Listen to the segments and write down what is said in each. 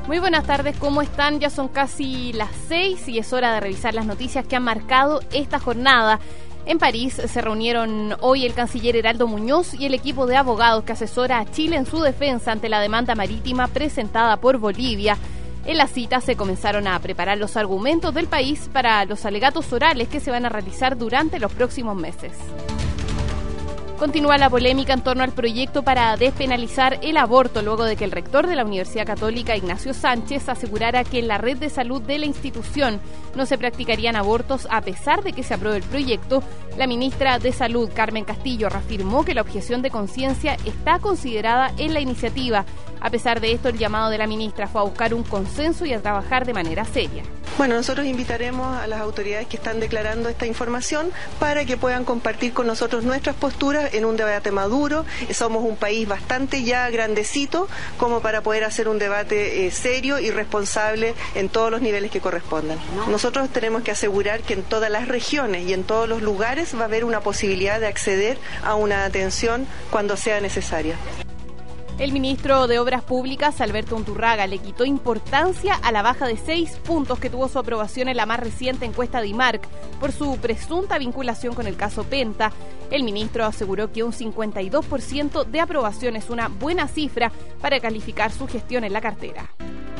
Muy buenas tardes, ¿cómo están? Ya son casi las 6 y es hora de revisar las noticias que han marcado esta jornada. En París se reunieron hoy el canciller Heraldo Muñoz y el equipo de abogados que asesora a Chile en su defensa ante la demanda marítima presentada por Bolivia. En la cita se comenzaron a preparar los argumentos del país para los alegatos orales que se van a realizar durante los próximos meses. Continúa la polémica en torno al proyecto para despenalizar el aborto luego de que el rector de la Universidad Católica, Ignacio Sánchez, asegurara que en la red de salud de la institución no se practicarían abortos a pesar de que se apruebe el proyecto. La ministra de Salud, Carmen Castillo, reafirmó que la objeción de conciencia está considerada en la iniciativa. A pesar de esto, el llamado de la ministra fue a buscar un consenso y a trabajar de manera seria. Bueno, nosotros invitaremos a las autoridades que están declarando esta información para que puedan compartir con nosotros nuestras posturas en un debate maduro. Somos un país bastante ya grandecito como para poder hacer un debate serio y responsable en todos los niveles que correspondan. Nosotros tenemos que asegurar que en todas las regiones y en todos los lugares va a haber una posibilidad de acceder a una atención cuando sea necesaria. El ministro de Obras Públicas, Alberto Unturraga, le quitó importancia a la baja de 6 puntos que tuvo su aprobación en la más reciente encuesta de IMARC por su presunta vinculación con el caso Penta. El ministro aseguró que un 52% de aprobación es una buena cifra para calificar su gestión en la cartera.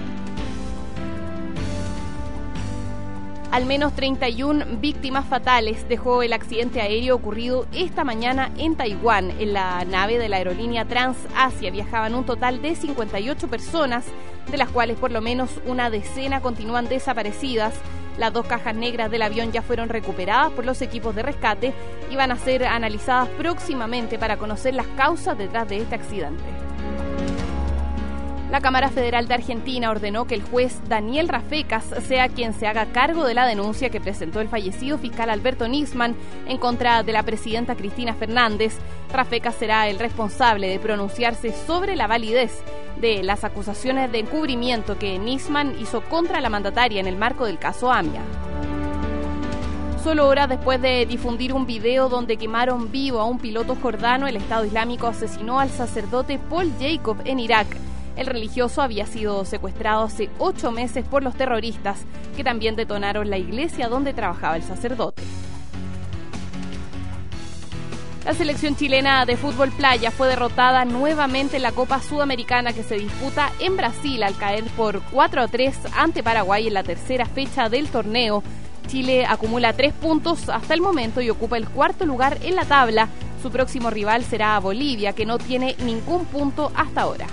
Al menos 31 víctimas fatales dejó el accidente aéreo ocurrido esta mañana en Taiwán. En la nave de la aerolínea TransAsia viajaban un total de 58 personas, de las cuales por lo menos una decena continúan desaparecidas. Las 2 cajas negras del avión ya fueron recuperadas por los equipos de rescate y van a ser analizadas próximamente para conocer las causas detrás de este accidente. La Cámara Federal de Argentina ordenó que el juez Daniel Rafecas sea quien se haga cargo de la denuncia que presentó el fallecido fiscal Alberto Nisman en contra de la presidenta Cristina Fernández. Rafecas será el responsable de pronunciarse sobre la validez de las acusaciones de encubrimiento que Nisman hizo contra la mandataria en el marco del caso AMIA. Solo horas después de difundir un video donde quemaron vivo a un piloto jordano, el Estado Islámico asesinó al sacerdote Paul Jacob en Irak. El religioso había sido secuestrado hace 8 meses por los terroristas, que también detonaron la iglesia donde trabajaba el sacerdote. La selección chilena de fútbol playa fue derrotada nuevamente en la Copa Sudamericana que se disputa en Brasil al caer por 4-3 ante Paraguay en la tercera fecha del torneo. Chile acumula 3 puntos hasta el momento y ocupa el 4º lugar en la tabla. Su próximo rival será Bolivia, que no tiene ningún punto hasta ahora.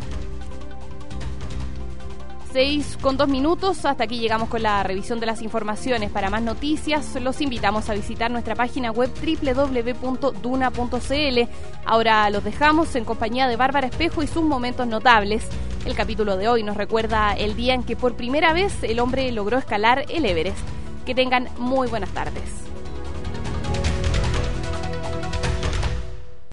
6:02. Hasta aquí llegamos con la revisión de las informaciones. Para más noticias, los invitamos a visitar nuestra página web www.duna.cl. Ahora los dejamos en compañía de Bárbara Espejo y sus momentos notables. El capítulo de hoy nos recuerda el día en que por primera vez el hombre logró escalar el Everest. Que tengan muy buenas tardes.